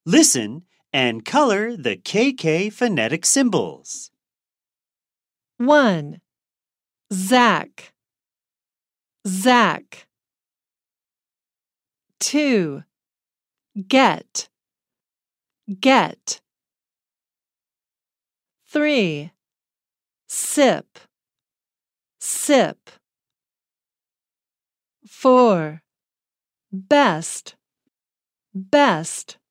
Listen and color the KK phonetic symbols. 1. Zach, Zach. 2. Get, get. 3. Sip, sip. 4. Best, best.